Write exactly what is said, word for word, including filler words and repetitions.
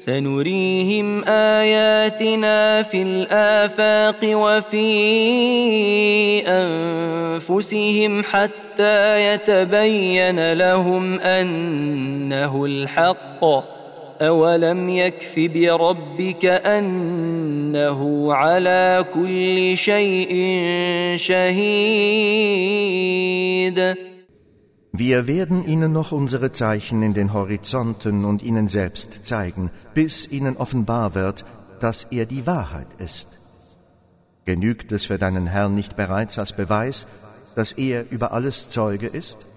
سنريهم آياتنا في الآفاق وفي أنفسهم حتى يتبين لهم أنه الحق أولم يكف بربك أنه على كل شيء شهيد. Wir werden ihnen noch unsere Zeichen in den Horizonten und ihnen selbst zeigen, bis ihnen offenbar wird, dass er die Wahrheit ist. Genügt es für deinen Herrn nicht bereits als Beweis, dass er über alles Zeuge ist?